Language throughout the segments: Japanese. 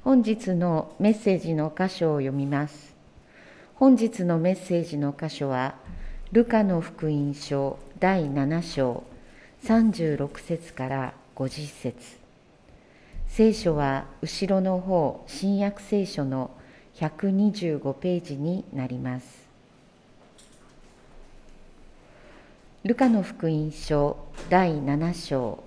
本日のメッセージの箇所を読みます。本日のメッセージの箇所は、ルカの福音書第7章36節から50節。聖書は後ろの方、新約聖書の125ページになります。ルカの福音書第7章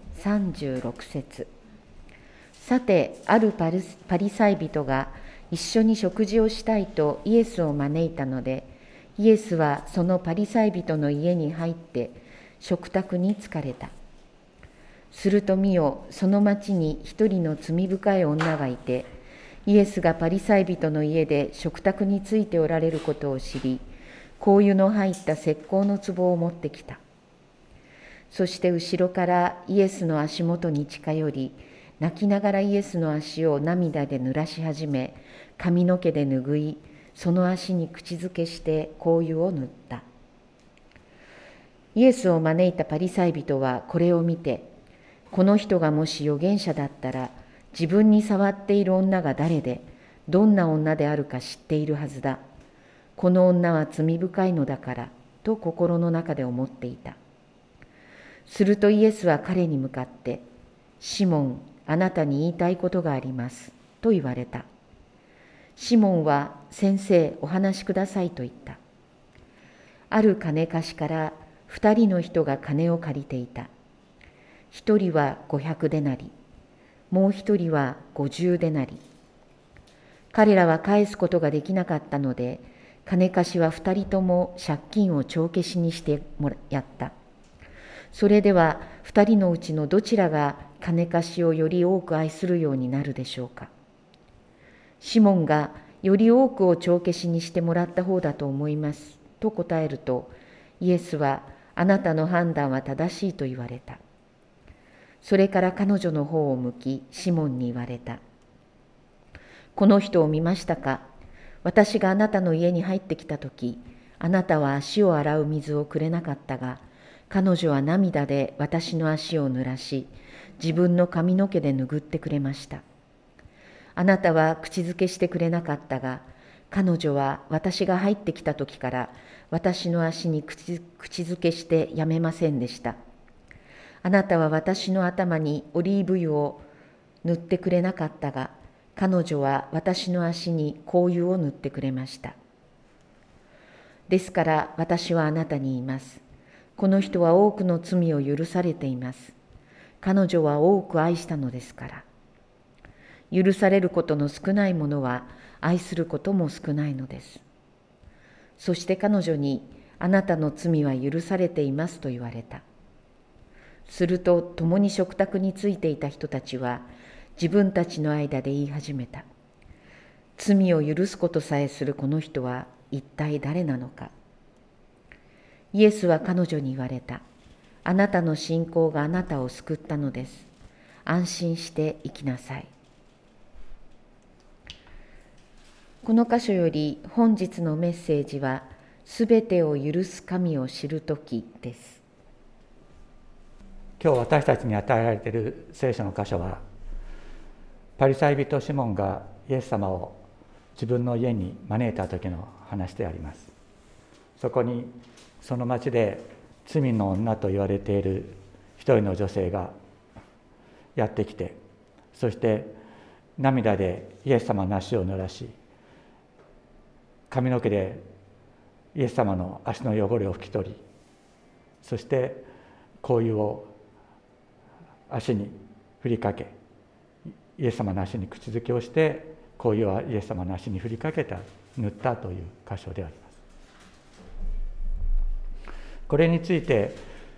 36節。さて、あるパリサイ人が一緒に食事をしたいとイエスを招いたので、イエスはそのパリサイ人の家に入って食卓に着かれた。すると見よ、その町に一人の罪深い女がいて、イエスがパリサイ人の家で食卓についておられることを知り、香油の入った石膏の壺を持ってきた。そして後ろからイエスの足元に近寄り、泣きながらイエスの足を涙で濡らし始め、髪の毛で拭い、その足に口づけして香油を塗った。イエスを招いたパリサイ人はこれを見て、この人がもし預言者だったら、自分に触っている女が誰で、どんな女であるか知っているはずだ。この女は罪深いのだから、と心の中で思っていた。するとイエスは彼に向かって、シモン、あなたに言いたいことがあります、と言われた。シモンは、先生、お話しくださいと言った。ある金貸しから2人の人が金を借りていた。1人は500デナリ、もう1人は50デナリ。彼らは返すことができなかったので、金貸しは2人とも借金を帳消しにしてやった。それでは2人のうちのどちらが金貸しをより多く愛するようになるでしょうか。シモンがより多くを帳消しにしてもらった方だと思いますと答えると、イエスはあなたの判断は正しいと言われた。それから彼女の方を向き、シモンに言われた。この人を見ましたか。私があなたの家に入ってきたとき、あなたは足を洗う水をくれなかったが、彼女は涙で私の足を濡らし、自分の髪の毛で拭ってくれました。あなたは口づけしてくれなかったが、彼女は私が入ってきた時から私の足に口づけしてやめませんでした。あなたは私の頭にオリーブ油を塗ってくれなかったが、彼女は私の足に香油を塗ってくれました。ですから私はあなたに言います。この人は多くの罪を許されています。彼女は多く愛したのですから。許されることの少ないものは愛することも少ないのです。そして彼女に、あなたの罪は許されていますと言われた。すると共に食卓についていた人たちは自分たちの間で言い始めた。罪を許すことさえするこの人は一体誰なのか。イエスは彼女に言われた。あなたの信仰があなたを救ったのです。安心して生きなさい。この箇所より本日のメッセージは、すべてを許す神を知るときです。 今日私たちに与えられている聖書の箇所は、パリサイ人シモンがイエス様を自分の家に招いた時の話であります。そこにその町で罪の女と言われている一人の女性がやってきて、そして涙でイエス様の足を濡らし、髪の毛でイエス様の足の汚れを拭き取り、そして香油を足に振りかけ、イエス様の足に口づけをして、香油はイエス様の足に振りかけた、塗ったという箇所であります。これについて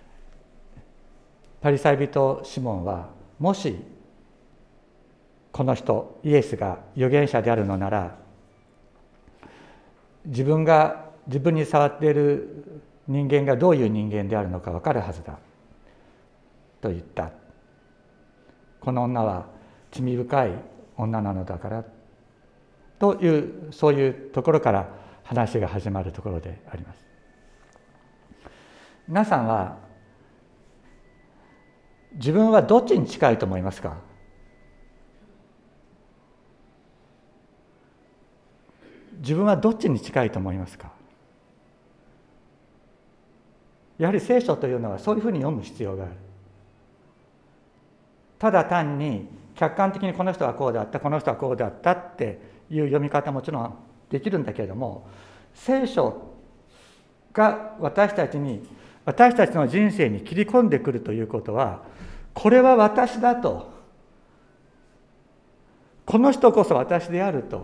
パリサイ人シモンは、もしこの人イエスが預言者であるのなら、自分に触っている人間がどういう人間であるのか分かるはずだと言った。この女は罪深い女なのだからという、そういうところから話が始まるところであります。皆さんは自分はどっちに近いと思いますか？ 自分はどっちに近いと思いますか？やはり聖書というのはそういうふうに読む必要がある。ただ単に客観的にこの人はこうだった、この人はこうだったっていう読み方もちろんできるんだけれども、聖書が私たちの人生に切り込んでくるということは、これは私だと、この人こそ私であると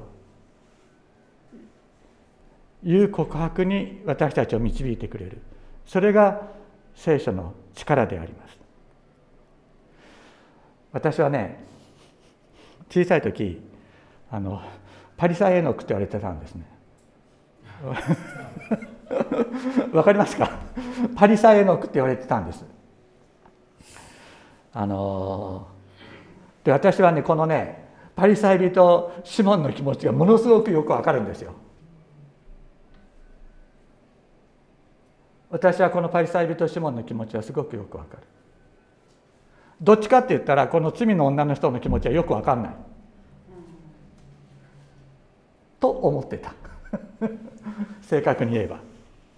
いう告白に私たちを導いてくれる。それが聖書の力であります。私はね、小さい時パリサイエノクって言われてたんですね。わかりますか？パリサイエノクって言われてたんです。で、私はね、このね、パリサイ人シモンの気持ちがものすごくよくわかるんですよ。私はこのパリサイ人シモンの気持ちはすごくよくわかる。どっちかって言ったら、この罪の女の人の気持ちはよくわかんないと思ってた。正確に言えば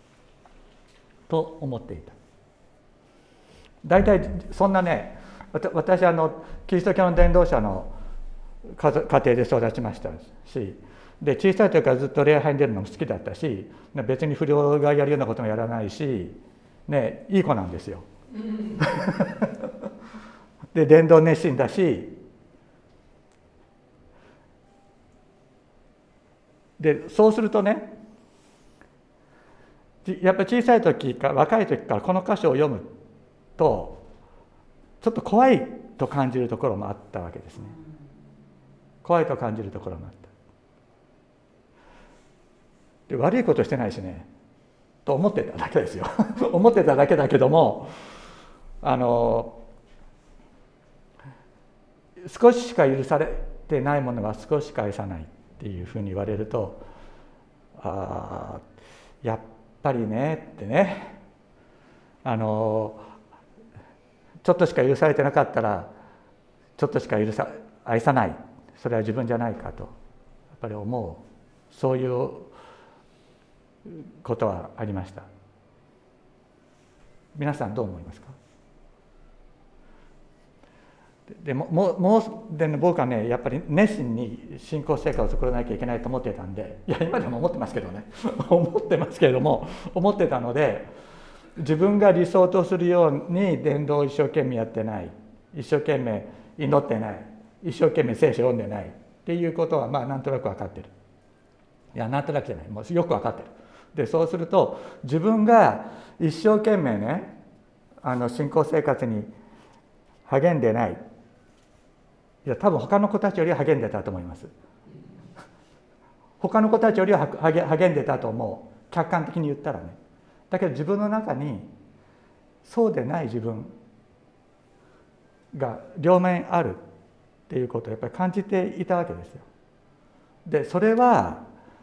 と思っていた。大体そんなね、私キリスト教の伝道者の家庭で育ちましたし、で小さい時からずっと礼拝に出るのも好きだったし、別に不良がやるようなこともやらないし、ね、いい子なんですよ。で伝道熱心だし、でそうするとね、やっぱり小さい時から若い時からこの箇所を読むとちょっと怖いと感じるところもあったわけですね。怖いと感じるところもあった。で悪いことしてないしねと思ってただけですよ。思ってただけだけども、少ししか許されてないものは少ししか愛さないっていうふうに言われると、やっぱりねってね、ちょっとしか許されてなかったらちょっとしか愛さない、それは自分じゃないかとやっぱり思う、そういうことはありました。皆さんどう思いますか？で僕はね、やっぱり熱心に信仰生活を作らなきゃいけないと思ってたんで、いや今でも思ってますけどね思ってますけれども、思ってたので、自分が理想とするように伝道を一生懸命やってない、一生懸命祈ってない、一生懸命聖書を読んでないっていうことはなんとなく分かってる。いやなんとなくじゃない、もうよく分かってる。でそうすると自分が一生懸命ね信仰生活に励んでない、いや多分他の子たちよりは励んでたと思います。他の子たちよりは励んでたと思う、客観的に言ったらね。だけど自分の中にそうでない自分が両面あるっていうことをやっぱり感じていたわけですよ。でそれは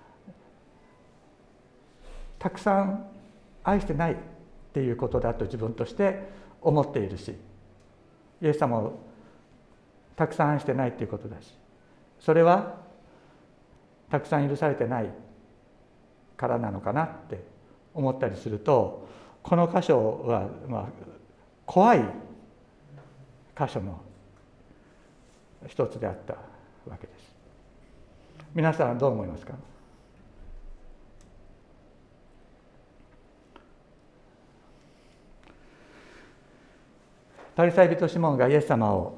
たくさん愛してないっていうことだと自分として思っているし、イエス様をたくさん愛してないっていうことだし、それはたくさん許されてないからなのかなって思ったりすると、この箇所は怖い箇所の一つであったわけです。皆さんはどう思いますか？パリサイ人シモンがイエス様を、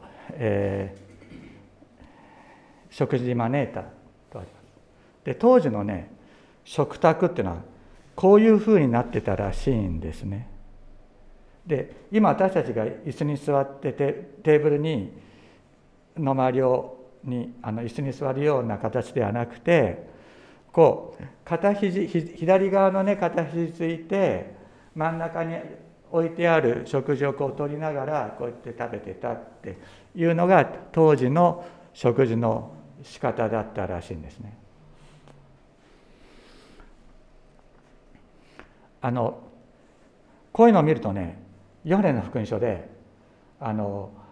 食事に招いたとあります。で当時のね食卓っていうのはこういうふうになってたらしいんですね。で今私たちが椅子に座っててテーブルの周りに椅子に座るような形ではなくて、こう左側のね片肘ついて真ん中に置いてある食事をこう取りながらこうやって食べてたっていうのが当時の食事の仕方だったらしいんですね。こういうのを見るとね、ヨハネの福音書で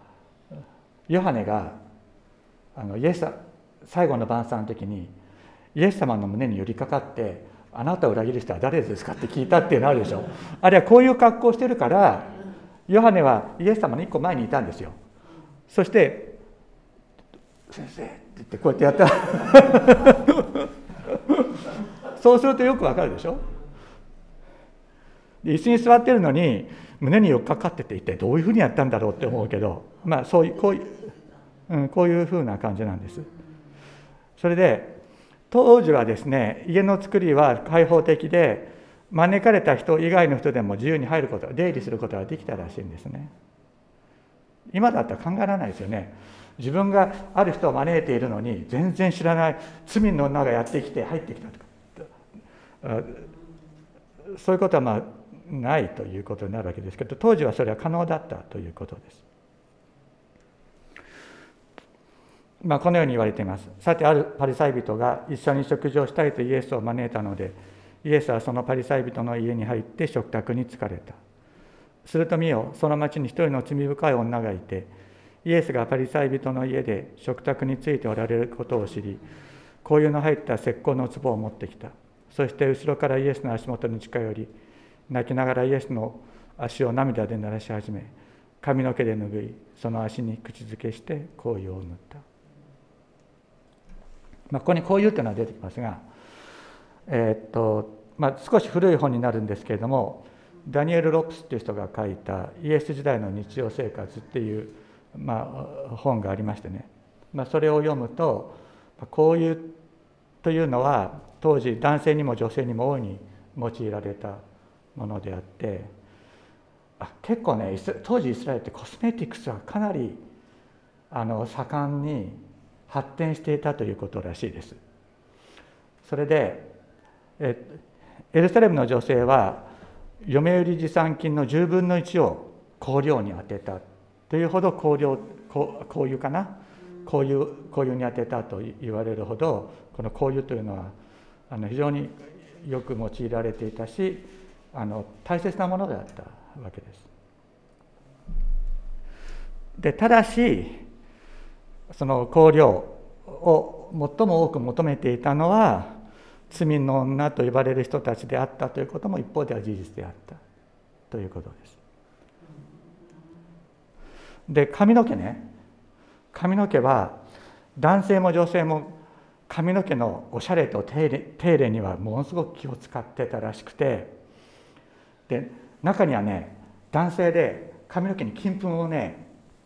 ヨハネが最後の晩餐の時にイエス様の胸に寄りかかって、あなたを裏切る人は誰ですかって聞いたっていうのあるでしょ。あるいはこういう格好をしてるから、ヨハネはイエス様の一個前にいたんですよ。そして先生って言ってこうやってやったそうするとよくわかるでしょ。椅子に座ってるのに胸に寄っかかってて、一体どういうふうにやったんだろうって思うけど、こういうふうな感じなんです。それで当時はですね、家の作りは開放的で、招かれた人以外の人でも自由に入ること、出入りすることができたらしいんですね。今だったら考えられないですよね。自分がある人を招いているのに、全然知らない罪の女がやってきて入ってきたとか、そういうことはないということになるわけですけど、当時はそれは可能だったということです。このように言われています。さて、あるパリサイ人が一緒に食事をしたいとイエスを招いたので、イエスはそのパリサイ人の家に入って食卓に疲れた。すると見よ、その町に一人の罪深い女がいて、イエスがパリサイ人の家で食卓についておられることを知り、香油の入った石膏の壺を持ってきた。そして後ろからイエスの足元に近寄り、泣きながらイエスの足を涙で濡らし始め、髪の毛で拭い、その足に口づけして香油を塗った。ここに香油というのは出てきますが、少し古い本になるんですけれども、ダニエル・ロプスという人が書いたイエス時代の日常生活っていう、本がありましてね、それを読むと、香油というのは当時男性にも女性にも大いに用いられたものであって、結構ね、当時イスラエルってコスメティクスはかなり盛んに発展していたということらしいです。それでエルサレムの女性は嫁売り持参金の10分の1を香料に充てたというほど、香油に充てたと言われるほど、この香油というのは非常によく用いられていたし、大切なものであったわけです。でただし、その香料を最も多く求めていたのは罪の女と呼ばれる人たちであったということも一方では事実であったということです。で、髪の毛は男性も女性も髪の毛のおしゃれと手入れにはものすごく気を使ってたらしくて、で中にはね、男性で髪の毛に金粉をね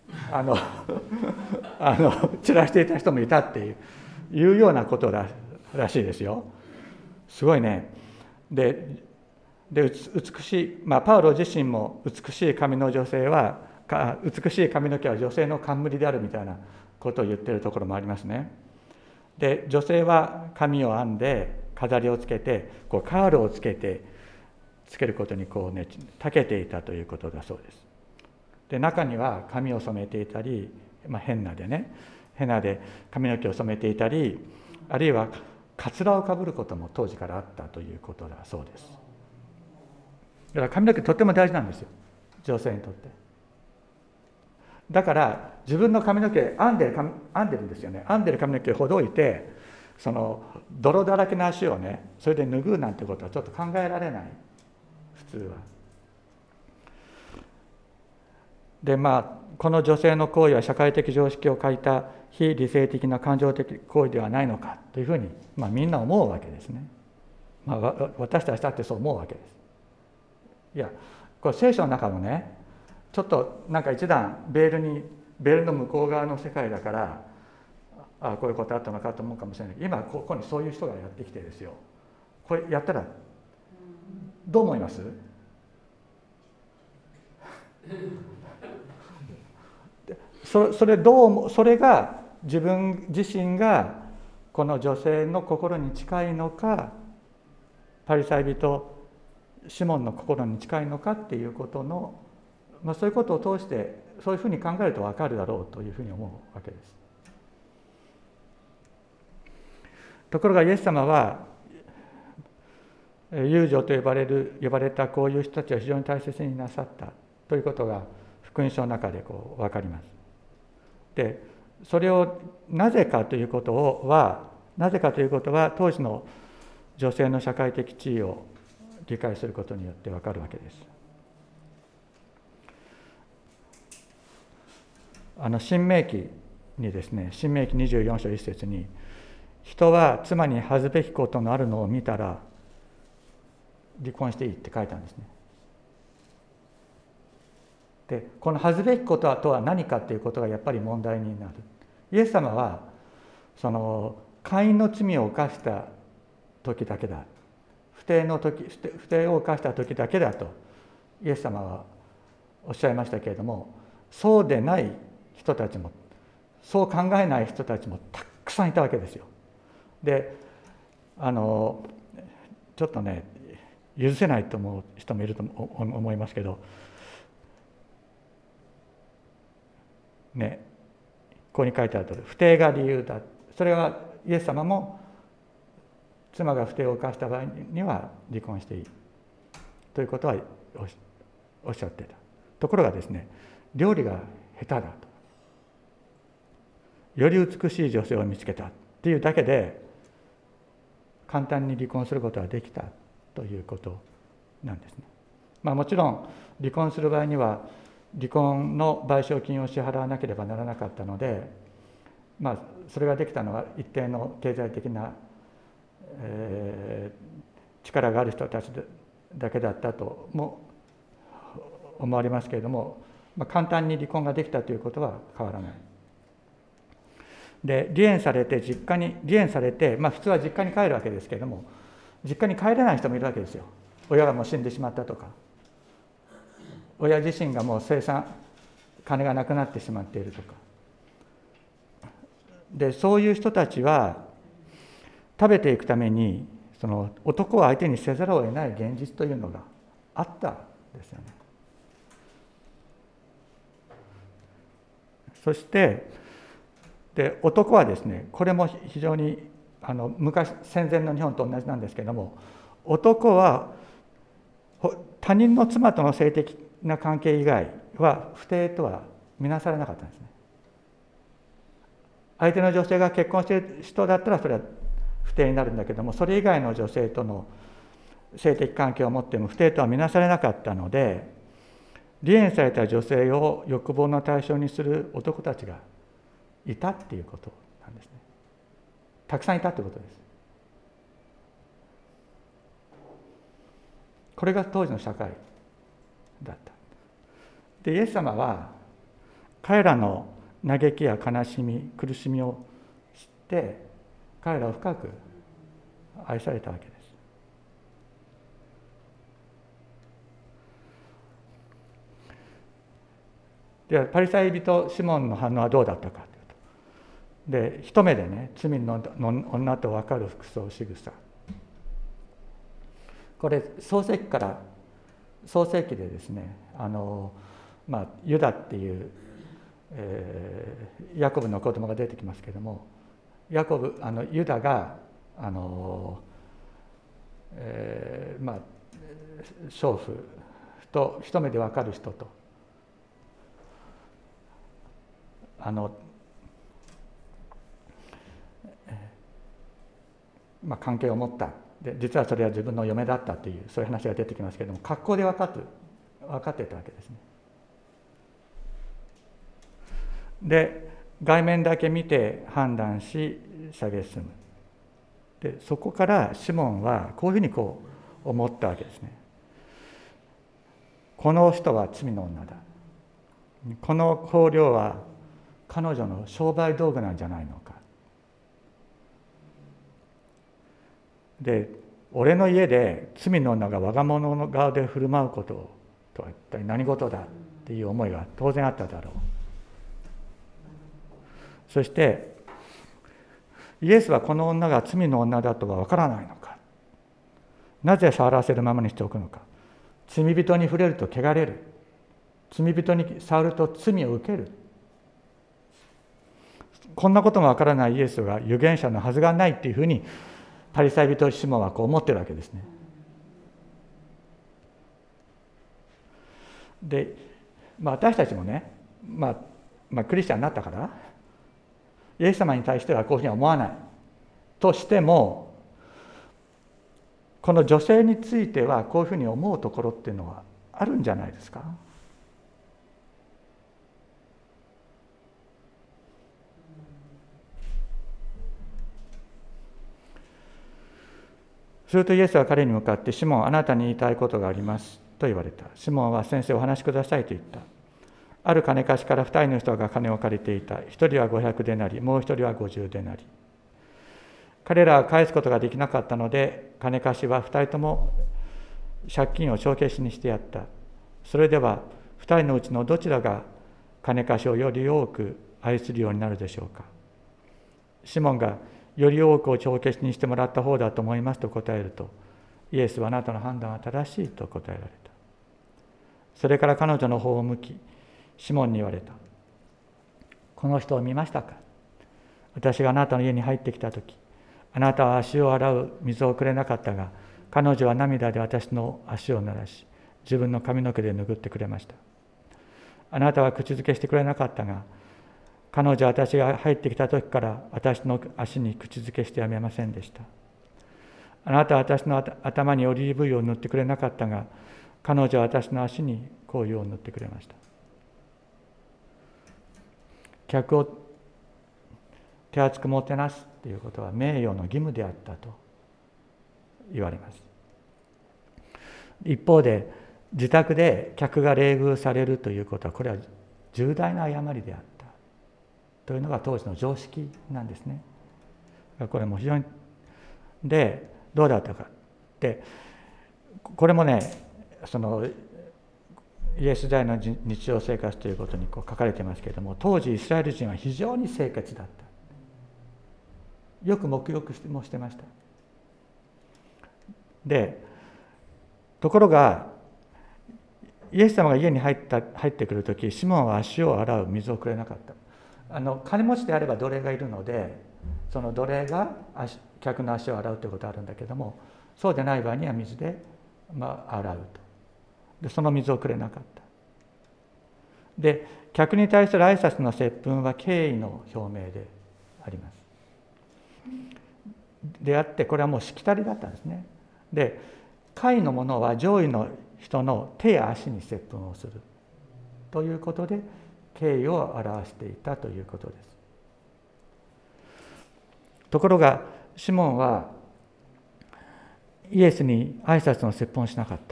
散らしていた人もいたっていうようなことらしいですよ。すごいね。で美しい、パウロ自身も美しい髪の毛は女性の冠であるみたいなことを言っているところもありますね。で女性は髪を編んで飾りをつけて、カールをつけることに長けていたということだそうです。で中には髪を染めていたり、ヘナで髪の毛を染めていたり、あるいはカツラをかぶることも当時からあったということだそうです。だから髪の毛とっても大事なんですよ、女性にとって。だから自分の髪の毛編んでるんですよね。編んでる髪の毛をほどいて、その泥だらけの足をね、それで拭うなんてことはちょっと考えられない、普通は。でこの女性の行為は社会的常識を欠いた非理性的な感情的行為ではないのかというふうに、みんな思うわけですね。私たちだってそう思うわけです。いや、これ聖書の中のね、ちょっと一段ベールの向こう側の世界だから、こういうことあったのかと思うかもしれないけど、今ここにそういう人がやってきてですよ、これやったらどう思います？それが自分自身がこの女性の心に近いのか、パリサイ人シモンの心に近いのかっていうことの、そういうことを通してそういうふうに考えると分かるだろうというふうに思うわけです。ところがイエス様は遊女と呼ばれたこういう人たちを非常に大切になさったということが福音書の中で分かります。でそれをなぜかということはなぜかということは、当時の女性の社会的地位を理解することによって分かるわけです。新明記にですね、新明記24章1節に、人は妻に恥ずべきことのあるのを見たら離婚していいって書いたんですね。で、この恥ずべきこととは何かということがやっぱり問題になる。イエス様はその姦淫の罪を犯した時だけだ、不貞を犯した時だけだとイエス様はおっしゃいましたけれども、そうでない人たちも、そう考えない人たちもたくさんいたわけですよ。で、ちょっとね、許せないと思う人もいると思いますけどね、ここに書いてあるとおり、不貞が理由だ。それはイエス様も妻が不貞を犯した場合には離婚していいということはおっしゃっていた。ところがですね、料理が下手だと、より美しい女性を見つけたっていうだけで簡単に離婚することができたということなんですね。もちろん離婚する場合には離婚の賠償金を支払わなければならなかったので、それができたのは一定の経済的な、力がある人たちだけだったとも思われますけれども、簡単に離婚ができたということは変わらない。で、離縁されて、普通は実家に帰るわけですけれども、実家に帰れない人もいるわけですよ。親がもう死んでしまったとか、親自身がもう金がなくなってしまっているとかで、そういう人たちは食べていくためにその男を相手にせざるを得ない現実というのがあったんですよね。そして男はですね、これも非常に戦前の日本と同じなんですけれども、男は他人の妻との性的な関係以外は不貞とは見なされなかったんですね。相手の女性が結婚している人だったらそれは不貞になるんだけども、それ以外の女性との性的関係を持っても不貞とは見なされなかったので、離縁された女性を欲望の対象にする男たちがいたっていうことなんですね。たくさんいたってことです。これが当時の社会だった。で、イエス様は彼らの嘆きや悲しみ、苦しみを知って彼らを深く愛されたわけです。ではパリサイ人シモンの反応はどうだったかというと、で、一目でね、罪の女と分かる服装仕草、これ創世記でですね、ユダっていう、ヤコブの子供が出てきますけれども、ユダが娼婦と一目で分かる人と関係を持った。で、実はそれは自分の嫁だったという、そういう話が出てきますけれども、格好で分かっていたわけですね。で、外面だけ見て判断し蔑む。で、そこからシモンはこういうふうに思ったわけですね。この人は罪の女だ。この香料は彼女の商売道具なんじゃないのか。で、俺の家で罪の女が我が物の側で振る舞うこととは一体何事だっていう思いが当然あっただろう。そしてイエスはこの女が罪の女だとは分からないのか。なぜ触らせるままにしておくのか。罪人に触れると汚れる。罪人に触ると罪を受ける。こんなことも分からないイエスが預言者のはずがないっていうふうにパリサイ人シモンは思ってるわけですね。で、私たちもね、クリスチャンになったからイエス様に対してはこういうふうには思わない。 としても、この女性についてはこういうふうに思うところっていうのはあるんじゃないですか。するとイエスは彼に向かって、シモン、あなたに言いたいことがありますと言われた。シモンは、先生お話しくださいと言った。ある金貸しから2人の人が金を借りていた。1人は500デナリ、もう1人は50デナリ。彼らは返すことができなかったので、金貸しは2人とも借金を帳消しにしてやった。それでは2人のうちのどちらが金貸しをより多く愛するようになるでしょうか。シモンが、より多くを帳消しにしてもらった方だと思いますと答えると、イエスは、あなたの判断は正しいと答えられた。それから彼女の方を向き、シモンに言われた。この人を見ましたか。私があなたの家に入ってきたとき、あなたは足を洗う水をくれなかったが、彼女は涙で私の足を濡らし、自分の髪の毛で拭ってくれました。あなたは口づけしてくれなかったが、彼女は私が入ってきた時から私の足に口づけしてやめませんでした。あなたは私の頭にオリーブ油を塗ってくれなかったが、彼女は私の足に香油を塗ってくれました。客を手厚くもてなすということは名誉の義務であったと言われます。一方で、自宅で客が冷遇されるということは、これは重大な誤りであったというのが当時の常識なんですね。これも非常にで、どうだったかで、これもね、そのイエス時代の日常生活ということに書かれていますけれども、当時イスラエル人は非常に清潔だった。よく沐浴もしてました。で、ところがイエス様が家に入ってくるとき、シモンは足を洗う水をくれなかった。金持ちであれば奴隷がいるので、その奴隷が客の足を洗うということがあるんだけども、そうでない場合には水で、洗うと。で、その水をくれなかった。で、客に対する挨拶の接吻は敬意の表明であります。であって、これはもうしきたりだったんですね。で、下位の者は上位の人の手や足に接吻をするということで、敬意を表していたということです。ところがシモンはイエスに挨拶の接吻をしなかった。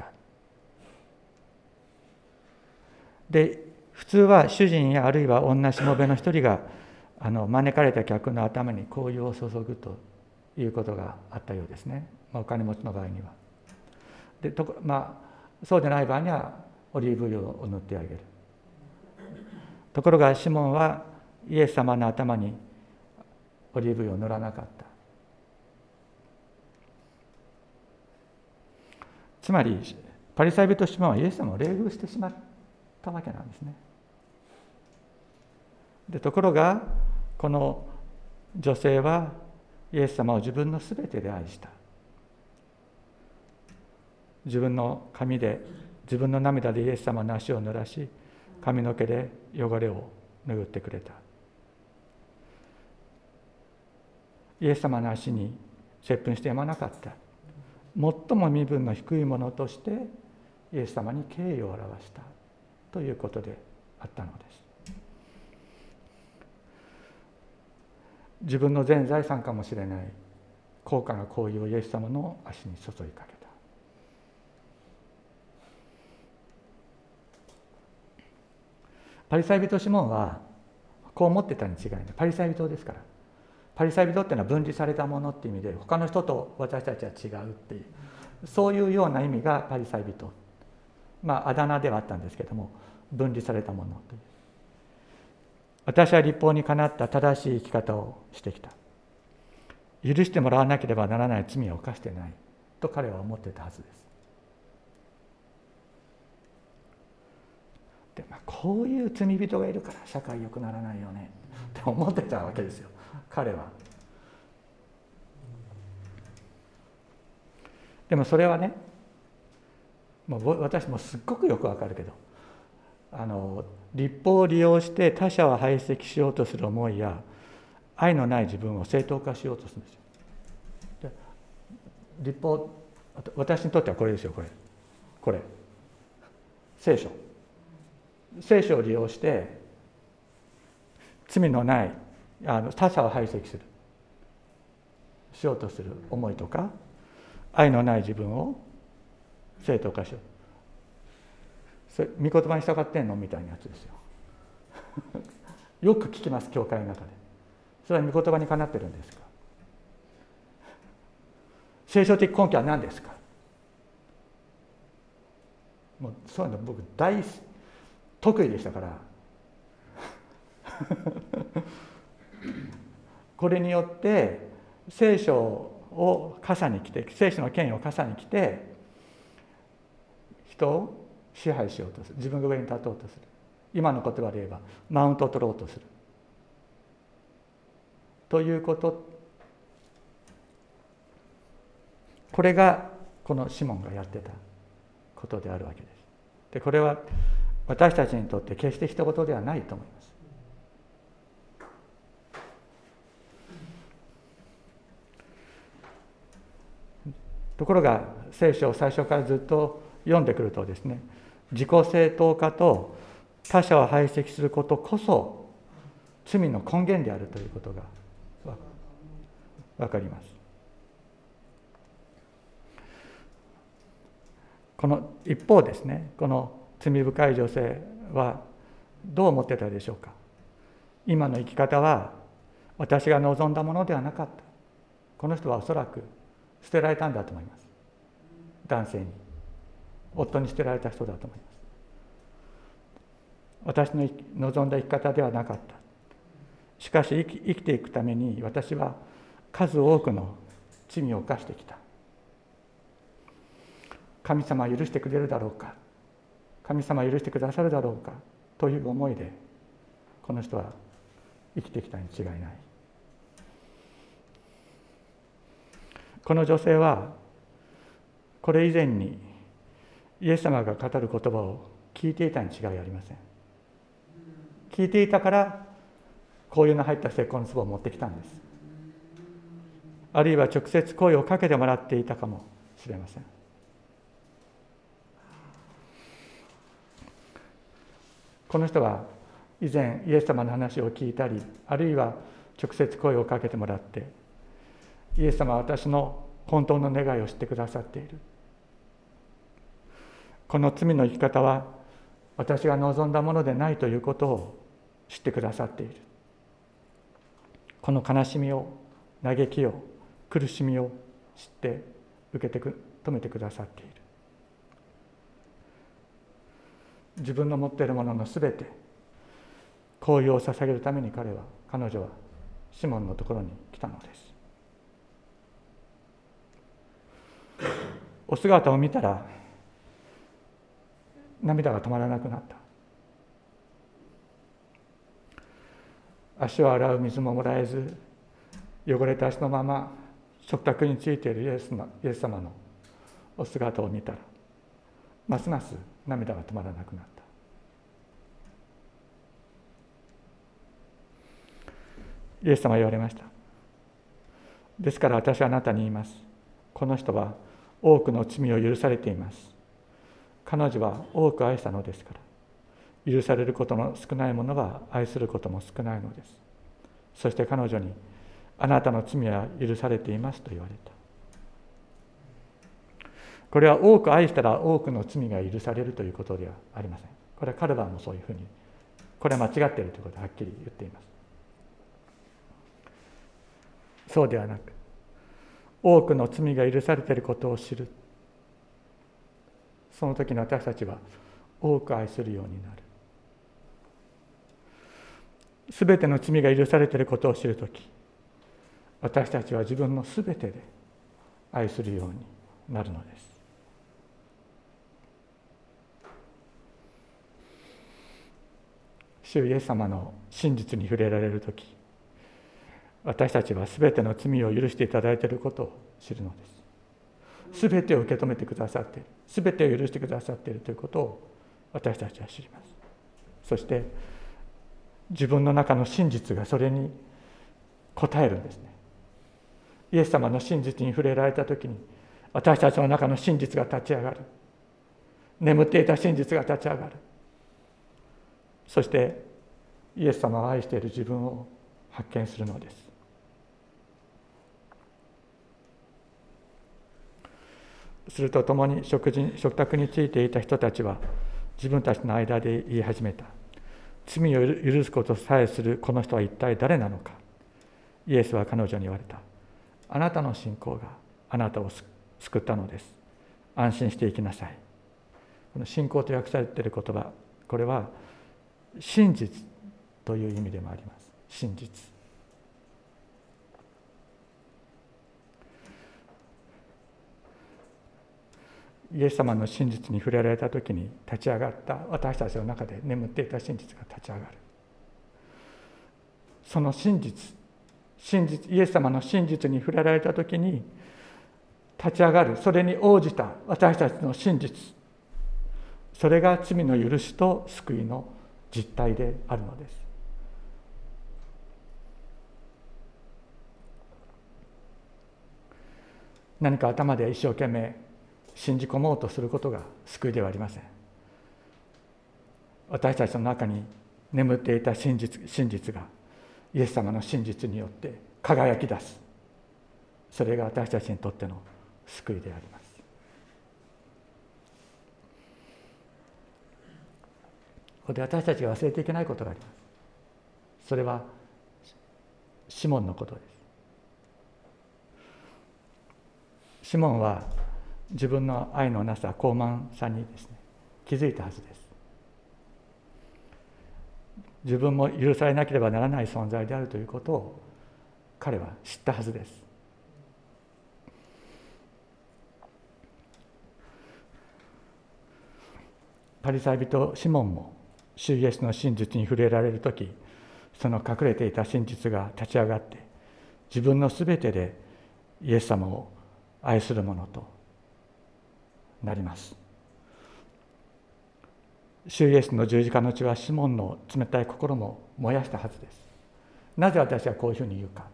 で、普通は主人やあるいは女しもべの一人が招かれた客の頭に香油を注ぐということがあったようですね。お金持ちの場合には。で、そうでない場合にはオリーブ油を塗ってあげる。ところがシモンはイエス様の頭にオリーブ油を塗らなかった。つまりパリサイ人シモンはイエス様を冷遇してしまったわけなんですね。で、ところがこの女性はイエス様を自分のすべてで愛した。自分の髪で、自分の涙でイエス様の足を濡らし、髪の毛で汚れを拭ってくれた。イエス様の足に接吻してやまなかった。最も身分の低いものとしてイエス様に敬意を表したということであったのです。自分の全財産かもしれない高価な香油をイエス様の足に注いかけた。パリサイ人シモンはこう思ってたに違いない。パリサイ人ですから。パリサイ人っていうのは分離されたものっていう意味で、他の人と私たちは違うっていう、そういうような意味がパリサイ人、あだ名ではあったんですけども、分離されたものという。私は律法にかなった正しい生き方をしてきた。許してもらわなければならない罪を犯してないと彼は思っていたはずです。で、こういう罪人がいるから社会良くならないよねって思ってたわけですよ、彼は。でもそれはね、私もすっごくよくわかるけど、律法を利用して他者を排斥しようとする思いや愛のない自分を正当化しようとするんですよ。 立法、私にとってはこれですよ、これ聖書を利用して罪のない他者を排斥しようとする思いとか、愛のない自分を正当化しよう、それ御言葉に従ってんのみたいなやつですよよく聞きます、教会の中で。それは御言葉にかなってるんですか。聖書的根拠は何ですか。もうそういうの僕大得意でしたからこれによって聖書を傘に着て、聖書の権威を傘に着て人を支配しようとする、自分が上に立とうとする、今の言葉で言えばマウントを取ろうとするということ、これがこのシモンがやってたことであるわけです。でこれは私たちにとって決して人事ではないと思います。ところが聖書を最初からずっと読んでくるとですね、自己正当化と他者を排斥することこそ罪の根源であるということが分かります。この一方ですね、この罪深い女性はどう思ってたでしょうか。今の生き方は私が望んだものではなかった。この人はおそらく捨てられたんだと思います。男性に、夫に捨てられた人だと思います。私の望んだ生き方ではなかった。しかし生きていくために私は数多くの罪を犯してきた。神様は許してくれるだろうか、神様は許してくださるだろうかという思いでこの人は生きてきたに違いない。この女性はこれ以前にイエス様が語る言葉を聞いていたに違いありません。聞いていたからこういうの入った石膏の壺を持ってきたんです。あるいは直接声をかけてもらっていたかもしれません。この人は以前イエス様の話を聞いたり、あるいは直接声をかけてもらって、イエス様は私の本当の願いを知ってくださっている、この罪の生き方は私が望んだものでないということを知ってくださっている、この悲しみを、嘆きを、苦しみを知って受け止めてくださっている。自分の持っているもののすべて香油を捧げるために彼女はシモンのところに来たのです。お姿を見たら涙が止まらなくなった。足を洗う水ももらえず、汚れた足のまま食卓についているイエス様のお姿を見たら、ますます涙が止まらなくなった。イエス様は言われました。ですから私はあなたに言います。この人は多くの罪を許されています。彼女は多く愛したのですから、許されることの少ないものは愛することも少ないのです。そして彼女に、あなたの罪は許されていますと言われた。これは多く愛したら多くの罪が許されるということではありません。これはカルバンもそういうふうに、これは間違っているということをはっきり言っています。そうではなく、多くの罪が許されていることを知る。その時に私たちは多く愛するようになる。すべての罪が許されていることを知るとき、私たちは自分のすべてで愛するようになるのです。主イエス様の真実に触れられるとき、私たちはすべての罪を許していただいていることを知るのです。すべてを受け止めてくださっている、すべてを許してくださっているということを私たちは知ります。そして自分の中の真実がそれに応えるんですね。イエス様の真実に触れられたときに、 私たちの中の真実が立ち上がる。眠っていた真実が立ち上がる。そしてイエス様を愛している自分を発見するのです。すると共に食卓についていた人たちは自分たちの間で言い始めた。罪を許すことさえするこの人は一体誰なのか。イエスは彼女に言われた。あなたの信仰があなたを救ったのです。安心していきなさい。この信仰と訳されている言葉、これは真実という意味でもあります。真実。イエス様の真実に触れられたときに立ち上がった私たちの中で眠っていた真実が立ち上がる。その真実、イエス様の真実に触れられたときに立ち上がる、それに応じた私たちの真実、それが罪の許しと救いの実態であるのです。何か頭で一生懸命信じ込もうとすることが救いではありません。私たちの中に眠っていた真実がイエス様の真実によって輝き出す。それが私たちにとっての救いであります。ここで私たちが忘れていけないことがあります。それはシモンのことです。シモンは自分の愛のなさ、傲慢さにですね、気づいたはずです。自分も許されなければならない存在であるということを彼は知ったはずです。パリサイ人シモンも主イエスの真実に触れられるとき、その隠れていた真実が立ち上がって、自分のすべてでイエス様を愛するものとなります。主イエスの十字架の血はシモンの冷たい心も燃やしたはずです。なぜ私はこういうふうに言うか。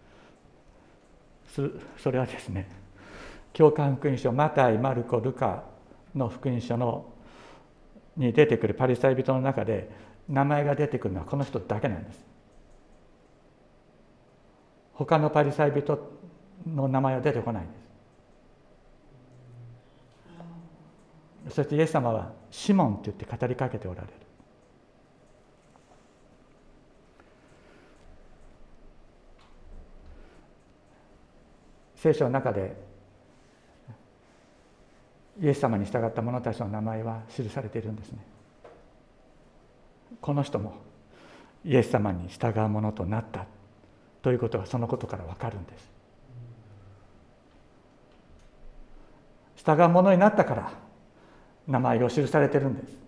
それはですね、教会福音書マタイ、マルコ、ルカの福音書に出てくるパリサイ人の中で名前が出てくるのはこの人だけなんです。他のパリサイ人の名前は出てこないんです。そしてイエス様はシモンと言って語りかけておられる。聖書の中でイエス様に従った者たちの名前は記されているんですね。この人もイエス様に従う者となったということがそのことから分かるんです。従う者になったから名前が記されているんです。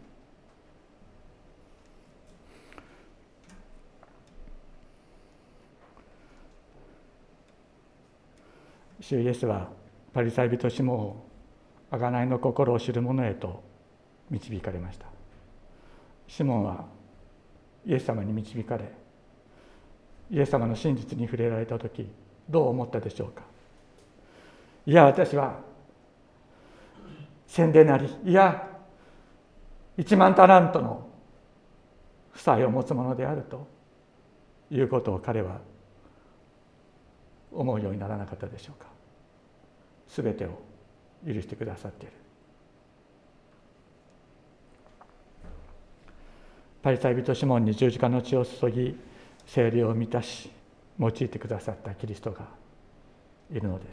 主イエスはパリサイ人シモンを贖いの心を知る者へと導かれました。シモンはイエス様に導かれ、イエス様の真実に触れられたとき、どう思ったでしょうか。いや、私は1000デナリ、いや1万タラントの負債を持つ者であるということを彼は思うようにならなかったでしょうか。すべてを許してくださっている。パリサイ人シモンに十字架の血を注ぎ、聖霊を満たし用いてくださったキリストがいるのです。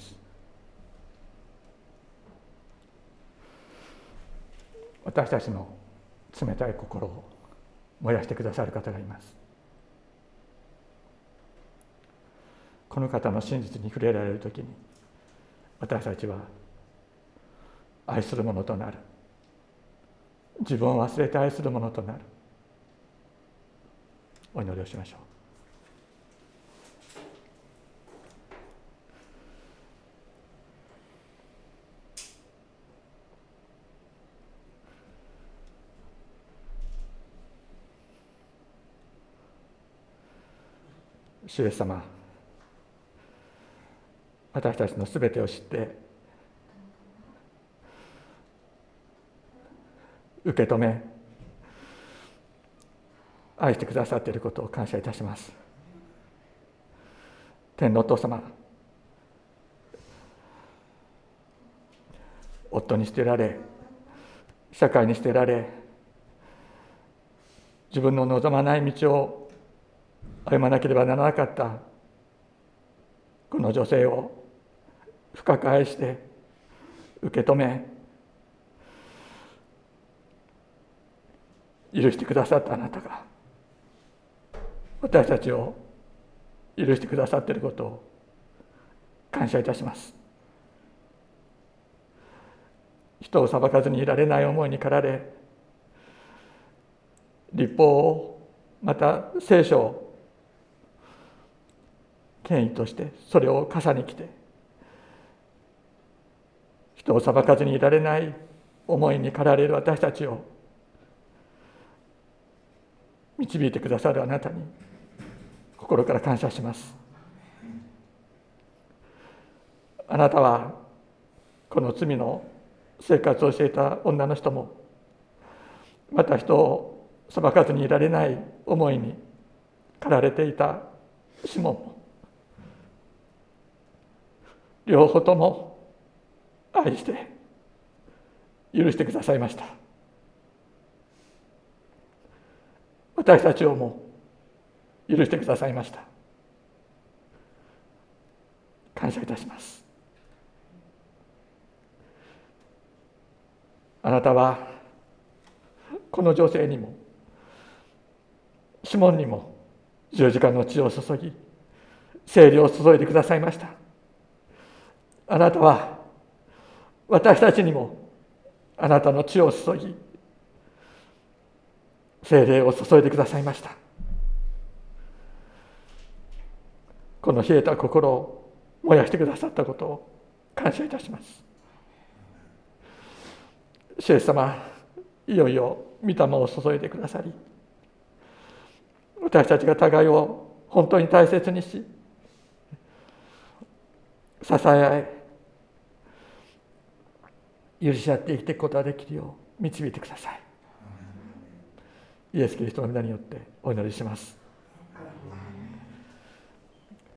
私たちの冷たい心を燃やしてくださる方がいます。この方の真実に触れられるときに、私たちは愛するものとなる。自分を忘れて愛するものとなる。お祈りをしましょう。主イエス様、私たちのすべてを知って受け止め、愛してくださっていることを感謝いたします。天のお父様、夫に捨てられ、社会に捨てられ、自分の望まない道を歩まなければならなかったこの女性を深く愛して受け止め、許してくださったあなたが私たちを許してくださっていることを感謝いたします。人を裁かずにいられない思いに駆られ、律法をまた聖書を権威としてそれを傘に来て、人を裁かずにいられない思いに駆られる私たちを導いてくださるあなたに心から感謝します。あなたはこの罪の生活をしていた女の人も、また人を裁かずにいられない思いに駆られていたシモンも、両方とも愛して許してくださいました。私たちをも許してくださいました。感謝いたします。あなたはこの女性にもシモンにも十字架の血を注ぎ、聖霊を注いでくださいました。あなたは私たちにもあなたの血を注ぎ、聖霊を注いでくださいました。この冷えた心を燃やしてくださったことを感謝いたします。主イエス様、いよいよ御霊を注いでくださり、私たちが互いを本当に大切にし、支え合い、許し合って生きていくことができるよう導いてください。イエス・キリストの皆によってお祈りします。